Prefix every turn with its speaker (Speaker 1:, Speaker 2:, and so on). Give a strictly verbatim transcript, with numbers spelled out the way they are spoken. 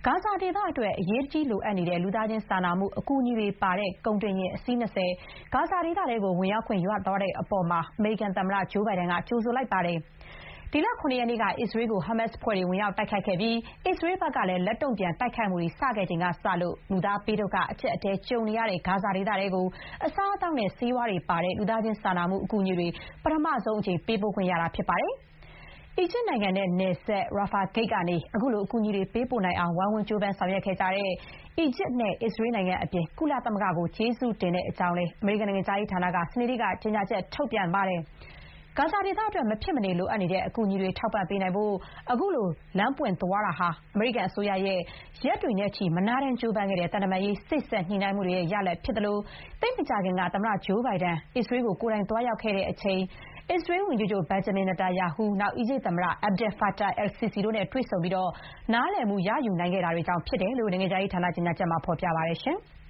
Speaker 1: ဂါဇာဒေသအတွက်အရေးကြီးလိုအပ်နေတဲ့လူသားချင်းစာနာမှုအကူအညီတွေပါတဲ့ကုန်တင်ယာဉ်အစီး၂၀ဂါဇာဒေသထဲကိုဝင်ရောက်ခွင့်ရသွားတဲ့အပေါ်အမေရိကန်သမ္မတဂျိုးဘိုင်ဒန်ကကြိုဆိုလိုက်ပါတယ်။ဒီလခုနှစ်ရက်နေ့ကအစ္စရေးကိုဟာမတ်စ်အဖွဲ့တွေဝင်ရောက်တိုက်ခိုက်ခဲ့ပြီးအစ္စရေးဘက်ကလည်းလက်တုံ့ပြန်တိုက်ခိုက်မှုတွေစခဲ့ချိန်ကစလို့လူသားဘေးဒုက္ခအကျပ်အတည်းကြုံနေရတဲ့ဂါဇာဒေသထဲကိုအစားအသောက်နဲ့ဆေးဝါးတွေပါတဲ့လူသားချင်းစာနာမှုအကူအညီတွေပထမဆုံးအကြိမ်ပေးပို့ခွင့်ရတာဖြစ်ပါတယ်။အီဂျစ်နိုင်ငံနဲ့နယ်စပ် Rafah ဂိတ်ကနေအခုလိုအကူအညီတွေပေးပို့နိုင်အောင်ဝိုင်းဝန်းကြိုးပမ်းဆောင်ရွက်ခဲ့ကြတဲ့အီဂျစ်နဲ့အစ္စရေးနိုင်ငံအပြင်ကုလသမဂ္ဂကိုကျေးဇူးတင်ကြောင်းလည်းအမေရိကန်နိုင်ငံခြားရေးဌာနကစနေနေ့ကကြေညာချက်ထုတ်ပြန်ပါတယ်။ဂါဇာဒေသအတွက်မဖြစ်မနေလိုအပ်နေတဲ့အကူအညီတွေထောက်ပံ့ပေးနိုင်ဖို့အခုလိုလမ်းပွင့်သွားတာဟာအမေရိကန်အစိုးရရဲ့ရက်တွေနဲ့ချီမနားတမ်းကြိုးပမ်းခဲ့တဲ့သံတမန်ရေးစေ့စပ်ညှိနှိုင်းမှုတွေရဲ့ရလဒ်ဖြစ်တယ်လို့သိပ်မကြာခင်ကသမ္မတဂျိုးဘိုင်ဒန်အစ္စရေးကိုကိုယ်တိုင်သွားရောက်ခဲ့တဲ့အချိန်အစ္စရေးဝန်ကြီးချုပ်ဘင်ဂျမင်နေတန်ယာဟုနောက်အီဂျစ်သမ္မတ Abdel Fattah el-Sisi တို့နဲ့တွေ့ဆုံပြီးနားလည်မှုရယူနိုင်ခဲ့တာတွေကြောင့်ဖြစ်တယ်လို့နိုင်ငံခြားရေးဌာနကြေညာချက်မှာဖော်ပြပါတယ်။